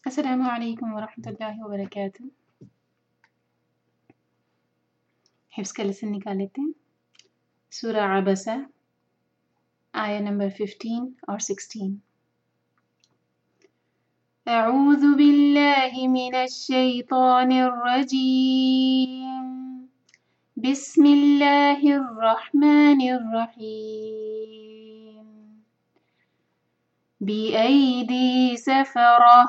अस्सलामु अलैकुम वरहमतुल्लाहि वबरकातुह। हिफ्ज़ का लेसन निकाल लेते हैं। सूरा अबसा आया नंबर 15 और 16। अऊज़ु बिल्लाहि मिनश शैतानिर रजीम। बिस्मिल्लाहिर रहमानिर रहीम। बिअयदी सफरह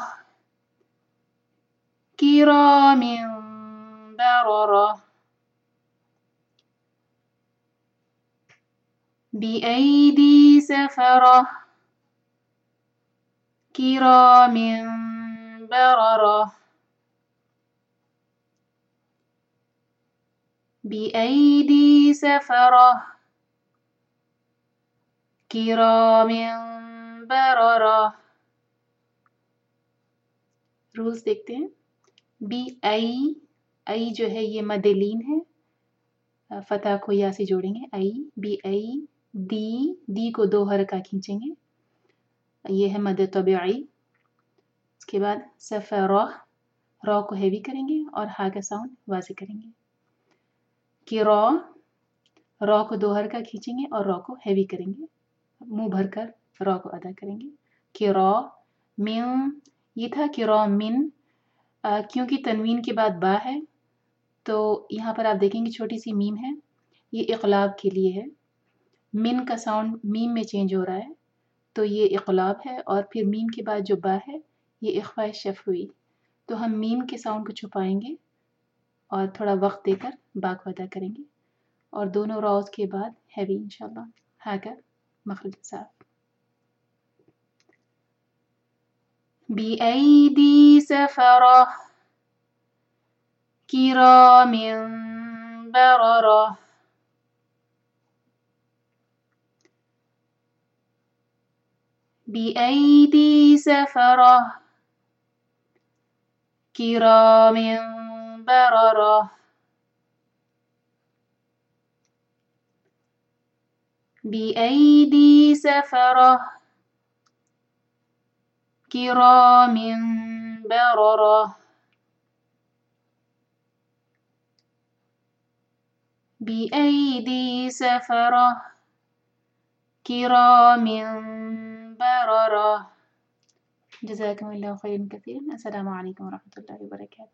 किरामिन बररह। बिअयदी सफरह किरामिन बररह। बिअयदी सफरह किरामिन बररह। रूल्स देखते हैं। बी आई जो है ये मदेलीन है, फतह को या से जोड़ेंगे। आई बी आई। दी को दो हरका खींचेंगे, ये है मद तबीई। उसके बाद सफरह, रॉ को हैवी करेंगे और हा का साउंड वाज़े करेंगे। रॉ को दो हरका खींचेंगे और रॉ को हैवी करेंगे, मुंह भरकर रॉ को अदा करेंगे। किरा मिन, ये था किरा मिन। क्योंकि तनवीन के बाद बा है तो यहाँ पर आप देखेंगे छोटी सी मीम है, ये इक़लाब के लिए है। मिन का साउंड मीम में चेंज हो रहा है तो ये इक़लाब है, और फिर मीम के बाद जो बा है ये इख़फ़ा शफ़ हुई, तो हम मीम के साउंड को छुपाएंगे और थोड़ा वक्त देकर बा को अदा करेंगे, और दोनों रॉज के बाद हैवी इंशाल्लाह। हा का मखरज साफ। बिअयदी सफरह किरामिन बररह। बिअयदी सफरह किरामिन बररह। बिअयदी सफरह किरामिन बररह। बिअयदी सफरह किरामिन बररह। जज़ाकुमुल्लाहु खैरन कसीरन। अस्सलामु अलैकुम वरहमतुल्लाहि वबरकातुहू।